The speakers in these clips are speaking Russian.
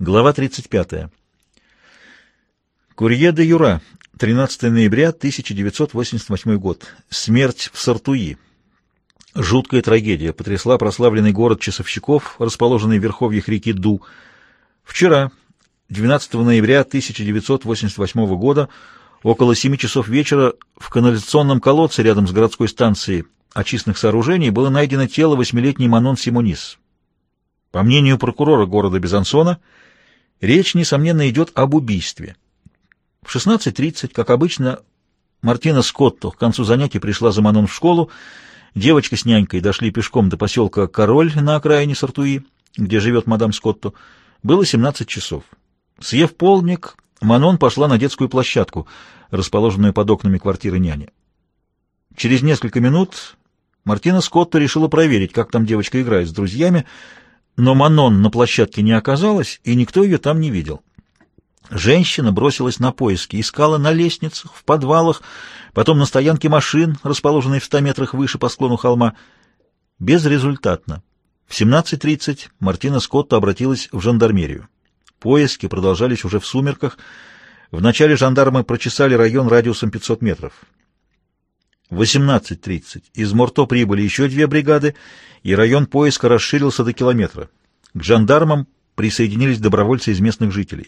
Глава 35. Курье де Юра, 13 ноября 1988 год. Смерть в Сартуи. Жуткая трагедия потрясла прославленный город часовщиков, расположенный в верховьях реки Ду. Вчера, 12 ноября 1988 года, около 7 часов вечера, в канализационном колодце рядом с городской станцией очистных сооружений было найдено тело 8-летней Манон Симонис. По мнению прокурора города Безансона, речь, несомненно, идет об убийстве. В 16:30, как обычно, Мартина Скотто к концу занятий пришла за Манон в школу. Девочка с нянькой дошли пешком до поселка Король на окраине Сартуи, где живет мадам Скотто. Было 17 часов. Съев полдник, Манон пошла на детскую площадку, расположенную под окнами квартиры няни. Через несколько минут Мартина Скотто решила проверить, как там девочка играет с друзьями, но Манон на площадке не оказалось, и никто ее там не видел. Женщина бросилась на поиски, искала на лестницах, в подвалах, потом на стоянке машин, расположенной в 100 метрах выше по склону холма. Безрезультатно. В 17:30 Мартина Скотто обратилась в жандармерию. Поиски продолжались уже в сумерках. Вначале жандармы прочесали район радиусом 500 метров. В 18:30 из Морто прибыли еще 2 бригады, и район поиска расширился до километра. К жандармам присоединились добровольцы из местных жителей.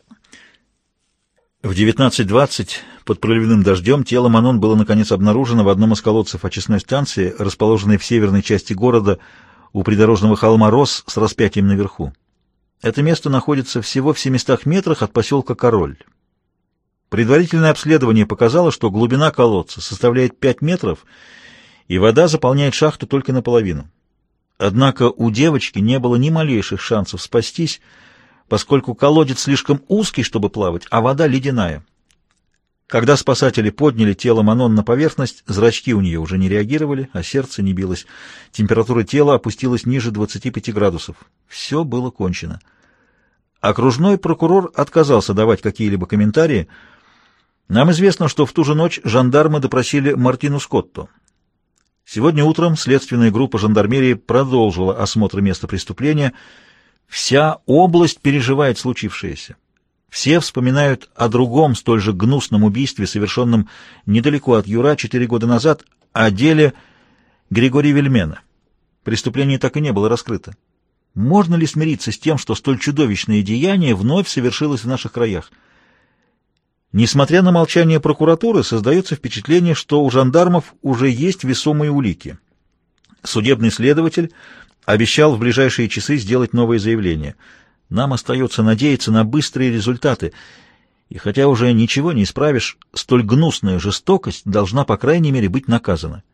В 19:20 под проливным дождем тело Манон было наконец обнаружено в одном из колодцев очистной станции, расположенной в северной части города у придорожного холма Рос с распятием наверху. Это место находится всего в 700 метрах от поселка Король. Предварительное обследование показало, что глубина колодца составляет 5 метров, и вода заполняет шахту только наполовину. Однако у девочки не было ни малейших шансов спастись, поскольку колодец слишком узкий, чтобы плавать, а вода ледяная. Когда спасатели подняли тело Манон на поверхность, зрачки у нее уже не реагировали, а сердце не билось. Температура тела опустилась ниже 25 градусов. Все было кончено. Окружной прокурор отказался давать какие-либо комментарии. Нам известно, что в ту же ночь жандармы допросили Мартину Скотто. Сегодня утром следственная группа жандармерии продолжила осмотр места преступления. Вся область переживает случившееся. Все вспоминают о другом столь же гнусном убийстве, совершенном недалеко от Юра 4 года назад, о деле Григория Вельмена. Преступление так и не было раскрыто. Можно ли смириться с тем, что столь чудовищное деяние вновь совершилось в наших краях? Несмотря на молчание прокуратуры, создается впечатление, что у жандармов уже есть весомые улики. Судебный следователь обещал в ближайшие часы сделать новое заявление. Нам остается надеяться на быстрые результаты, и хотя уже ничего не исправишь, столь гнусная жестокость должна, по крайней мере, быть наказана.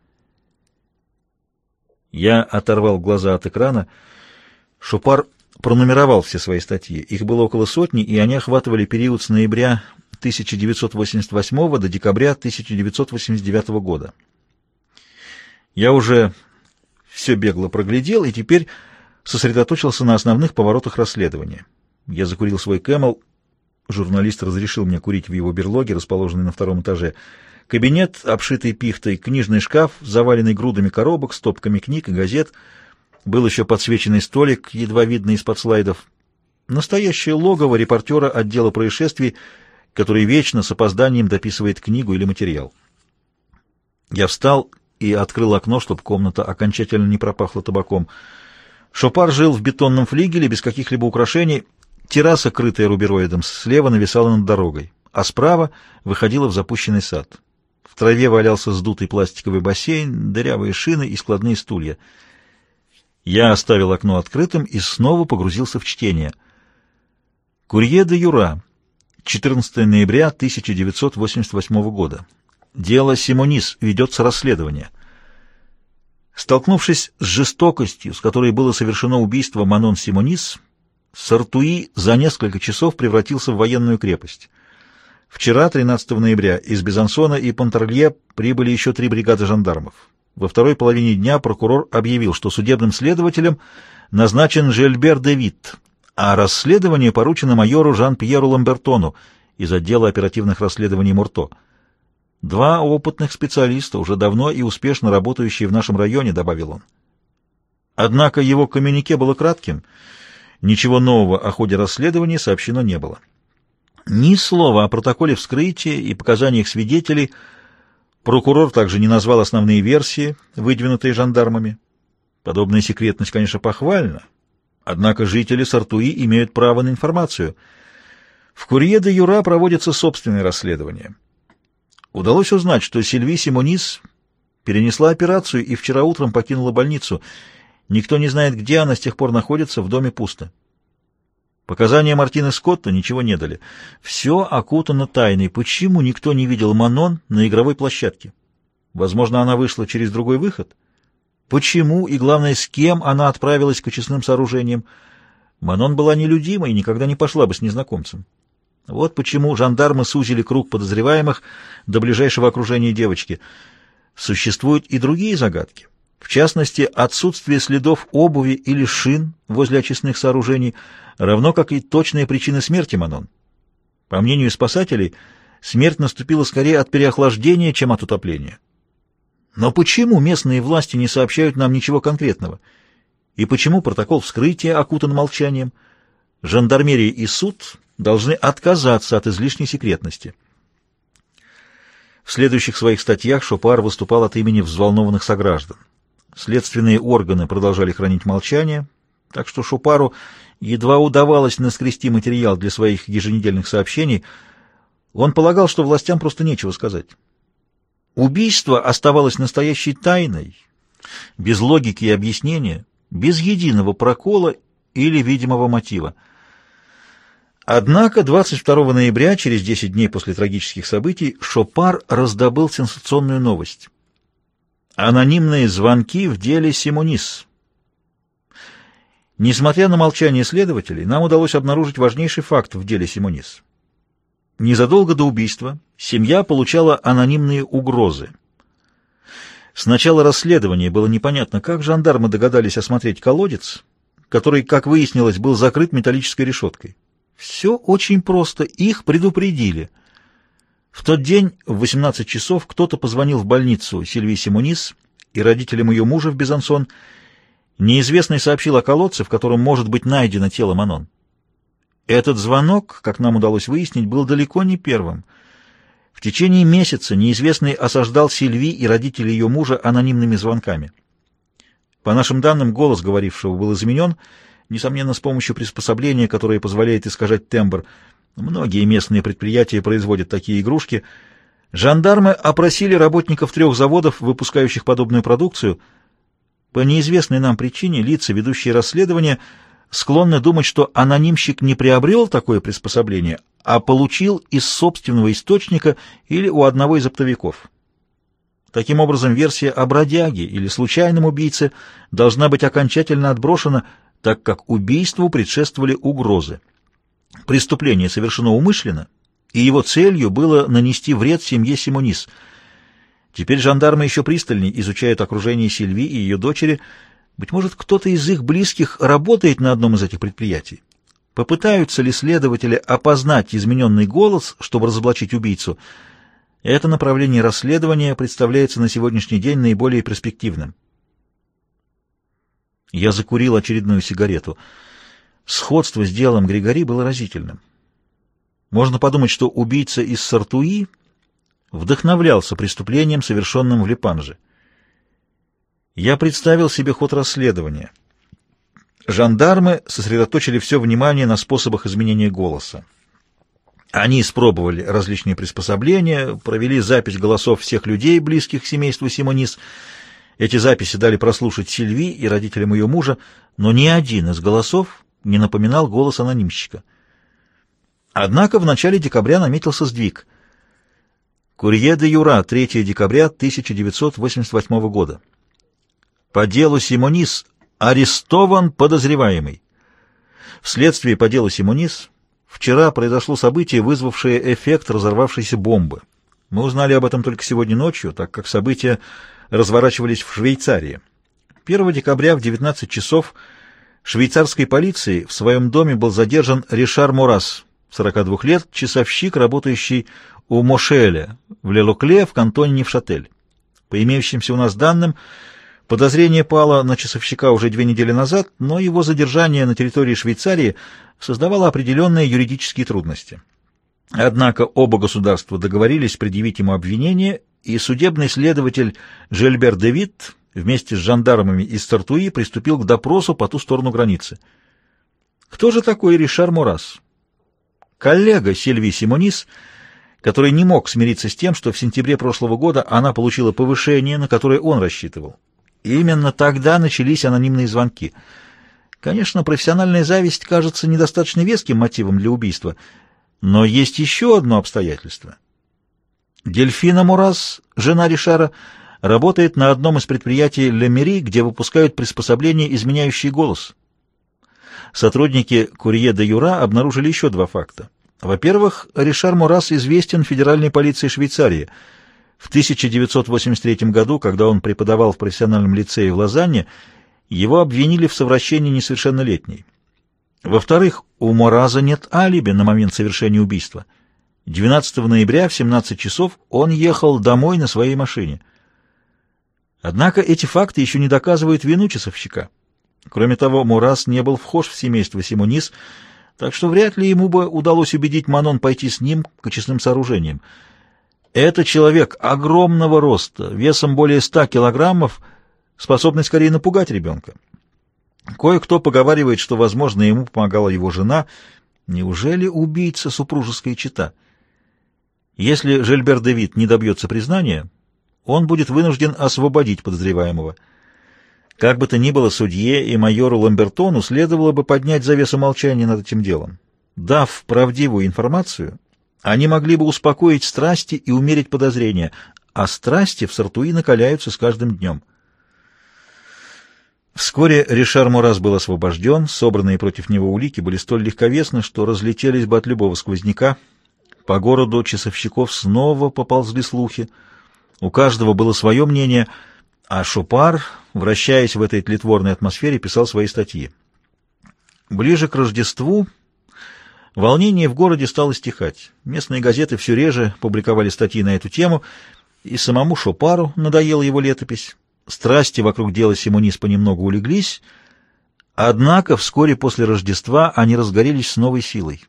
Я оторвал глаза от экрана. Шопар пронумеровал все свои статьи. Их было около сотни, и они охватывали период с ноября 1988 до декабря 1989 года. Я уже все бегло проглядел и теперь сосредоточился на основных поворотах расследования. Я закурил свой Camel. Журналист разрешил мне курить в его берлоге, расположенной на 2-м этаже. Кабинет, обшитый пихтой, книжный шкаф, заваленный грудами коробок, стопками книг и газет. Был еще подсвеченный столик, едва видный из-под слайдов. Настоящее логово репортера отдела происшествий, который вечно с опозданием дописывает книгу или материал. Я встал и открыл окно, чтобы комната окончательно не пропахла табаком. Шопар жил в бетонном флигеле без каких-либо украшений. Терраса, крытая рубероидом, слева нависала над дорогой, а справа выходила в запущенный сад. В траве валялся сдутый пластиковый бассейн, дырявые шины и складные стулья. Я оставил окно открытым и снова погрузился в чтение. Курье де Юра, 14 ноября 1988 года. Дело Симонис, ведется расследование. Столкнувшись с жестокостью, с которой было совершено убийство Манон Симонис, Сартуи за несколько часов превратился в военную крепость. Вчера, 13 ноября, из Безансона и Понтарлье прибыли еще 3 бригады жандармов. Во второй половине дня прокурор объявил, что судебным следователем назначен Жильбер де Вит, а расследование поручено майору Жан-Пьеру Ламбертону из отдела оперативных расследований Морто. 2 опытных специалиста, уже давно и успешно работающие в нашем районе, добавил он. Однако его коммюнике было кратким. Ничего нового о ходе расследования сообщено не было. Ни слова о протоколе вскрытия и показаниях свидетелей. Прокурор также не назвал основные версии, выдвинутые жандармами. Подобная секретность, конечно, похвальна, однако жители Сартуи имеют право на информацию. В Курье де Юра проводится собственное расследование. Удалось узнать, что Сильви Симонис перенесла операцию и вчера утром покинула больницу. Никто не знает, где она с тех пор находится, в доме пусто. Показания Мартины Скотта ничего не дали. Все окутано тайной. Почему никто не видел Манон на игровой площадке? Возможно, она вышла через другой выход? Почему и, главное, с кем она отправилась к очистным сооружениям? Манон была нелюдима и никогда не пошла бы с незнакомцем. Вот почему жандармы сузили круг подозреваемых до ближайшего окружения девочки. Существуют и другие загадки. В частности, отсутствие следов обуви или шин возле очистных сооружений, равно как и точные причины смерти Манон. По мнению спасателей, смерть наступила скорее от переохлаждения, чем от утопления. Но почему местные власти не сообщают нам ничего конкретного? И почему протокол вскрытия окутан молчанием? Жандармерия и суд должны отказаться от излишней секретности. В следующих своих статьях Шопар выступал от имени взволнованных сограждан. Следственные органы продолжали хранить молчание, так что Шопару едва удавалось наскрести материал для своих еженедельных сообщений. Он полагал, что властям просто нечего сказать. Убийство оставалось настоящей тайной, без логики и объяснения, без единого прокола или видимого мотива. Однако 22 ноября, через 10 дней после трагических событий, Шопар раздобыл сенсационную новость. Анонимные звонки в деле Симонис. Несмотря на молчание следователей, нам удалось обнаружить важнейший факт в деле Симонис. Незадолго до убийства семья получала анонимные угрозы. С начала расследования было непонятно, как жандармы догадались осмотреть колодец, который, как выяснилось, был закрыт металлической решеткой. Все очень просто, их предупредили. В тот день в 18 часов кто-то позвонил в больницу Сильви Симонис и родителям ее мужа в Безансон. Неизвестный сообщил о колодце, в котором может быть найдено тело Манон. Этот звонок, как нам удалось выяснить, был далеко не первым. В течение месяца неизвестный осаждал Сильви и родителей ее мужа анонимными звонками. По нашим данным, голос говорившего был изменен, несомненно, с помощью приспособления, которое позволяет искажать тембр. Многие местные предприятия производят такие игрушки. Жандармы опросили работников 3 заводов, выпускающих подобную продукцию. По неизвестной нам причине лица, ведущие расследование, склонны думать, что анонимщик не приобрел такое приспособление, а получил из собственного источника или у одного из оптовиков. Таким образом, версия о бродяге или случайном убийце должна быть окончательно отброшена, так как убийству предшествовали угрозы. Преступление совершено умышленно, и его целью было нанести вред семье Симонис. Теперь жандармы еще пристальнее изучают окружение Сильви и ее дочери. Быть может, кто-то из их близких работает на одном из этих предприятий. Попытаются ли следователи опознать измененный голос, чтобы разоблачить убийцу? Это направление расследования представляется на сегодняшний день наиболее перспективным. Я закурил очередную сигарету. Сходство с делом Григори было разительным. Можно подумать, что убийца из Сартуи вдохновлялся преступлением, совершенным в Лепанже. Я представил себе ход расследования. Жандармы сосредоточили все внимание на способах изменения голоса. Они испробовали различные приспособления, провели запись голосов всех людей, близких к семейству Симонис. Эти записи дали прослушать Сильви и родителям ее мужа, но ни один из голосов не напоминал голос анонимщика. Однако в начале декабря наметился сдвиг. Курье де Юра, 3 декабря 1988 года. По делу Симонис арестован подозреваемый. Вследствие по делу Симонис вчера произошло событие, вызвавшее эффект разорвавшейся бомбы. Мы узнали об этом только сегодня ночью, так как события разворачивались в Швейцарии. 1 декабря в 19 часов швейцарской полицией в своем доме был задержан Ришар Морас, 42 лет, часовщик, работающий у Мошеля в Лелокле в кантоне Невшатель. По имеющимся у нас данным, Подозрение пало на часовщика уже 2 недели назад, но его задержание на территории Швейцарии создавало определенные юридические трудности. Однако оба государства договорились предъявить ему обвинение, и судебный следователь Жильбер де Витт вместе с жандармами из Сартуи приступил к допросу по ту сторону границы. Кто же такой Ришар Морас? Коллега Сильви Симонис, который не мог смириться с тем, что в сентябре прошлого года она получила повышение, на которое он рассчитывал. И именно тогда начались анонимные звонки. Конечно, профессиональная зависть кажется недостаточно веским мотивом для убийства, но есть еще одно обстоятельство. Дельфина Морас, жена Ришара, работает на одном из предприятий Ле Мери, где выпускают приспособления, изменяющие голос. Сотрудники «Курье де Юра» обнаружили еще 2 факта. Во-первых, Ришар Морас известен федеральной полиции Швейцарии. В 1983 году, когда он преподавал в профессиональном лицее в Лозанне, его обвинили в совращении несовершеннолетней. Во-вторых, у Мораза нет алиби на момент совершения убийства. 12 ноября в 17 часов он ехал домой на своей машине. Однако эти факты еще не доказывают вину часовщика. Кроме того, Морас не был вхож в семейство Симонис, так что вряд ли ему бы удалось убедить Манон пойти с ним к очистным сооружениям. Это человек огромного роста, весом более 100 килограммов, способный скорее напугать ребенка. Кое-кто поговаривает, что, возможно, ему помогала его жена. Неужели убийца супружеская чета? Если Жильбер де Витт не добьется признания, он будет вынужден освободить подозреваемого. Как бы то ни было, судье и майору Ламбертону следовало бы поднять завесу молчания над этим делом. Дав правдивую информацию, они могли бы успокоить страсти и умерить подозрения, а страсти в Сартуи накаляются с каждым днем. Вскоре Ришар Морас был освобожден, собранные против него улики были столь легковесны, что разлетелись бы от любого сквозняка. По городу часовщиков снова поползли слухи. У каждого было свое мнение, а Шопар, вращаясь в этой тлетворной атмосфере, писал свои статьи. Ближе к Рождеству волнение в городе стало стихать. Местные газеты все реже публиковали статьи на эту тему, и самому Шопару надоела его летопись. Страсти вокруг дела Симонис понемногу улеглись, однако вскоре после Рождества они разгорелись с новой силой.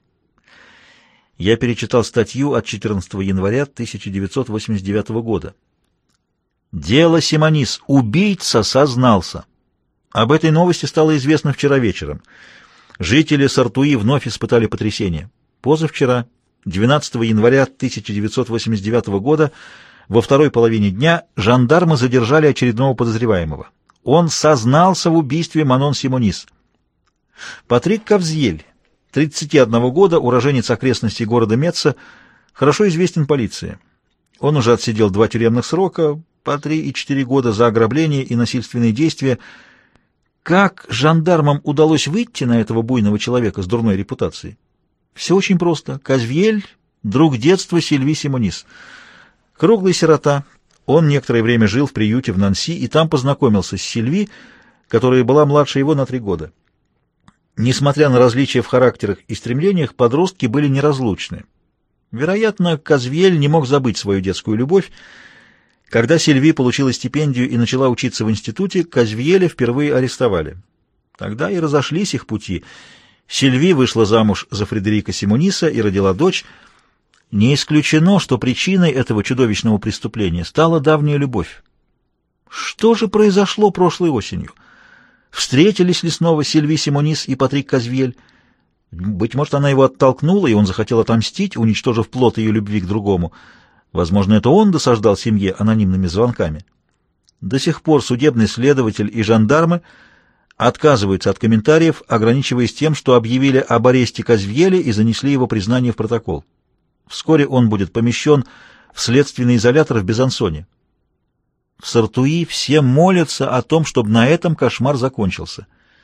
Я перечитал статью от 14 января 1989 года. «Дело Симонис. Убийца сознался». Об этой новости стало известно вчера вечером. Жители Сартуи вновь испытали потрясение. Позавчера, 12 января 1989 года, во второй половине дня жандармы задержали очередного подозреваемого. Он сознался в убийстве Манон Симонис. Патрик Кавзьель, 31 года, уроженец окрестностей города Метца, хорошо известен полиции. Он уже отсидел 2 тюремных срока, по 3 и 4 года за ограбление и насильственные действия. Как жандармам удалось выйти на этого буйного человека с дурной репутацией? Все очень просто. Кавзьель — друг детства Сильви Симонис. Круглый сирота, он некоторое время жил в приюте в Нанси и там познакомился с Сильви, которая была младше его на 3 года. Несмотря на различия в характерах и стремлениях, подростки были неразлучны. Вероятно, Кавзьель не мог забыть свою детскую любовь. Когда Сильви получила стипендию и начала учиться в институте, Кавзьеля впервые арестовали. Тогда и разошлись их пути. Сильви вышла замуж за Фредерика Симониса и родила дочь. Не исключено, что причиной этого чудовищного преступления стала давняя любовь. Что же произошло прошлой осенью? Встретились ли снова Сильви Симонис и Патрик Кавзьель? Быть может, она его оттолкнула, и он захотел отомстить, уничтожив плод ее любви к другому. Возможно, это он досаждал семье анонимными звонками. До сих пор судебный следователь и жандармы отказываются от комментариев, ограничиваясь тем, что объявили об аресте Кавзьеля и занесли его признание в протокол. Вскоре он будет помещен в следственный изолятор в Безансоне. В Сартуи все молятся о том, чтобы на этом кошмар закончился.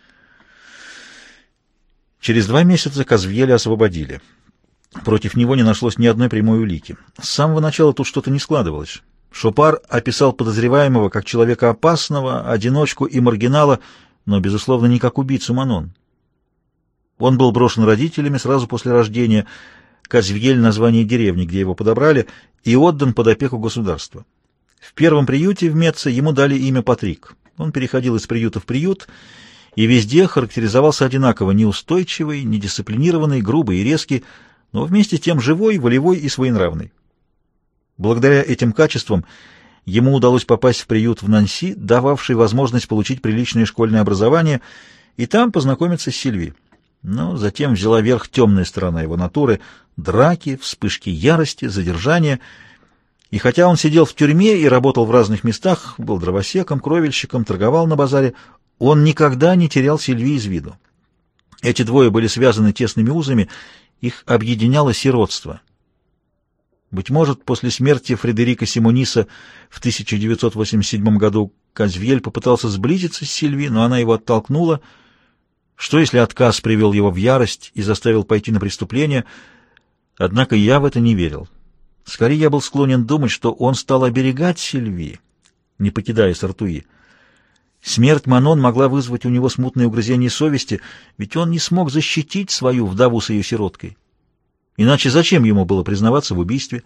Через 2 месяца Кавзьеля освободили. Против него не нашлось ни одной прямой улики. С самого начала тут что-то не складывалось. Шопар описал подозреваемого как человека опасного, одиночку и маргинала, но, безусловно, не как убийцу Манон. Он был брошен родителями сразу после рождения, Кавзьель — название деревни, где его подобрали, и отдан под опеку государства. В первом приюте в Метце ему дали имя Патрик. Он переходил из приюта в приют и везде характеризовался одинаково: неустойчивый, недисциплинированный, грубый и резкий, но вместе с тем живой, волевой и своенравный. Благодаря этим качествам ему удалось попасть в приют в Нанси, дававший возможность получить приличное школьное образование, и там познакомиться с Сильви. Но затем взяла верх темная сторона его натуры: драки, вспышки ярости, задержания. И хотя он сидел в тюрьме и работал в разных местах, был дровосеком, кровельщиком, торговал на базаре, он никогда не терял Сильви из виду. Эти двое были связаны тесными узами, их объединяло сиротство. Быть может, после смерти Фредерика Симониса в 1987 году Казвьель попытался сблизиться с Сильви, но она его оттолкнула. Что, если отказ привел его в ярость и заставил пойти на преступление? Однако я в это не верил. Скорее, я был склонен думать, что он стал оберегать Сильви, не покидая Сартуи. Смерть Манон могла вызвать у него смутное угрызение совести, ведь он не смог защитить свою вдову с ее сироткой. Иначе зачем ему было признаваться в убийстве?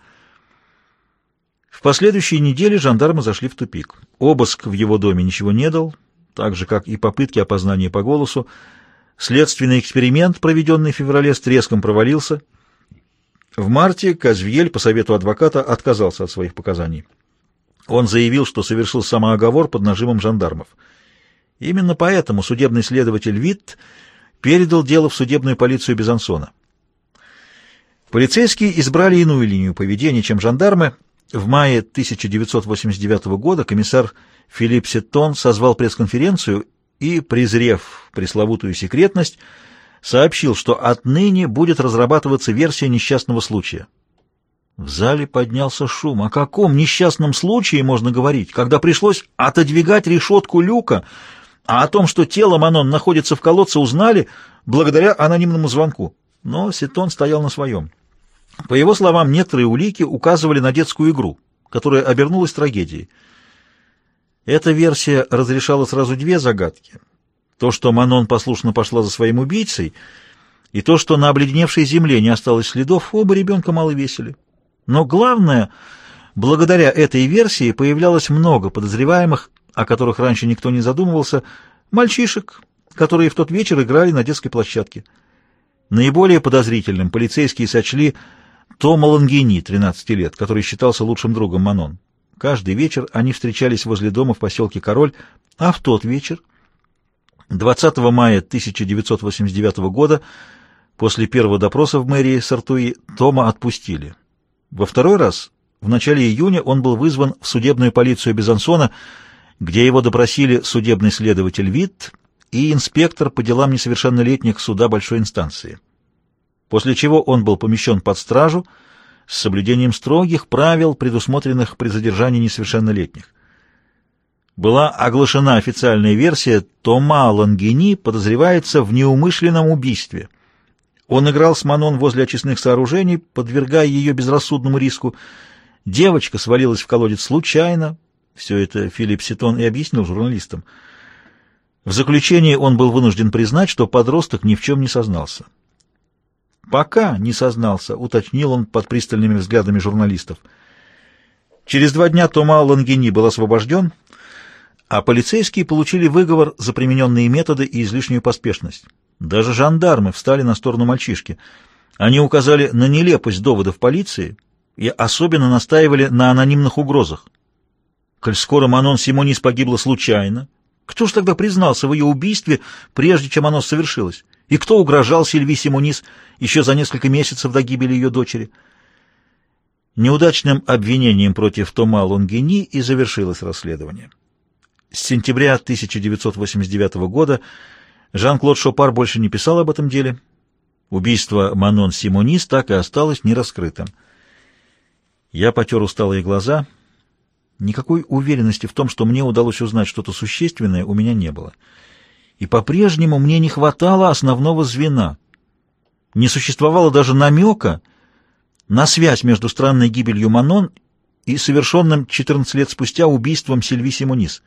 В последующие недели жандармы зашли в тупик. Обыск в его доме ничего не дал, так же, как и попытки опознания по голосу. Следственный эксперимент, проведенный в феврале, с треском провалился. В марте Казвьель по совету адвоката отказался от своих показаний. Он заявил, что совершил самооговор под нажимом жандармов. Именно поэтому судебный следователь Витт передал дело в судебную полицию Безансона. Полицейские избрали иную линию поведения, чем жандармы. В мае 1989 года комиссар Филипп Сеттон созвал пресс-конференцию и, презрев пресловутую секретность, сообщил, что отныне будет разрабатываться версия несчастного случая. В зале поднялся шум. О каком несчастном случае можно говорить, когда пришлось отодвигать решетку люка, а о том, что тело Манон находится в колодце, узнали благодаря анонимному звонку? Но Сеттон стоял на своем. По его словам, некоторые улики указывали на детскую игру, которая обернулась трагедией. Эта версия разрешала сразу две загадки. То, что Манон послушно пошла за своим убийцей, и то, что на обледеневшей земле не осталось следов, оба ребенка мало весили. Но главное, благодаря этой версии появлялось много подозреваемых, о которых раньше никто не задумывался, мальчишек, которые в тот вечер играли на детской площадке. Наиболее подозрительным полицейские сочли Тома Лангини, 13 лет, который считался лучшим другом Манон. Каждый вечер они встречались возле дома в поселке Король, а в тот вечер, 20 мая 1989 года, после первого допроса в мэрии Сартуи, Тома отпустили. Во второй раз, в начале июня, он был вызван в судебную полицию Безансона, где его допросили судебный следователь Витт и инспектор по делам несовершеннолетних суда большой инстанции. После чего он был помещен под стражу с соблюдением строгих правил, предусмотренных при задержании несовершеннолетних. Была оглашена официальная версия: Тома Лангини подозревается в неумышленном убийстве. Он играл с Манон возле очистных сооружений, подвергая ее безрассудному риску. Девочка свалилась в колодец случайно. Все это Филипп Сеттон и объяснил журналистам. В заключение он был вынужден признать, что подросток ни в чем не сознался. «Пока не сознался», — уточнил он под пристальными взглядами журналистов. Через 2 дня Тома Лангини был освобожден, а полицейские получили выговор за примененные методы и излишнюю поспешность. Даже жандармы встали на сторону мальчишки. Они указали на нелепость доводов полиции и особенно настаивали на анонимных угрозах. Коль скоро Манон Симонис погибла случайно, кто ж тогда признался в ее убийстве, прежде чем оно совершилось? И кто угрожал Сильви Симонис еще за несколько месяцев до гибели ее дочери? Неудачным обвинением против Тома Лангини и завершилось расследование. С сентября 1989 года Жан-Клод Шопар больше не писал об этом деле. Убийство Манон Симонис так и осталось нераскрытым. Я потер усталые глаза. Никакой уверенности в том, что мне удалось узнать что-то существенное, у меня не было. И по-прежнему мне не хватало основного звена. Не существовало даже намека на связь между странной гибелью Манон и совершенным 14 лет спустя убийством Сильви Симонис.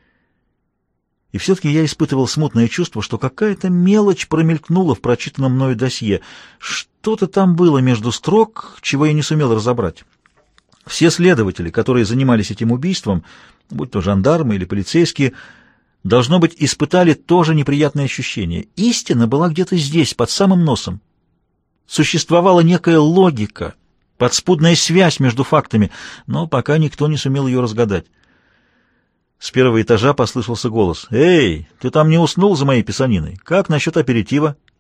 И все-таки я испытывал смутное чувство, что какая-то мелочь промелькнула в прочитанном мною досье. Что-то там было между строк, чего я не сумел разобрать. Все следователи, которые занимались этим убийством, будь то жандармы или полицейские, должно быть, испытали тоже неприятное ощущение. Истина была где-то здесь, под самым носом. Существовала некая логика, подспудная связь между фактами, но пока никто не сумел ее разгадать. С первого этажа послышался голос. «Эй, ты там не уснул за моей писаниной? Как насчет аперитива?»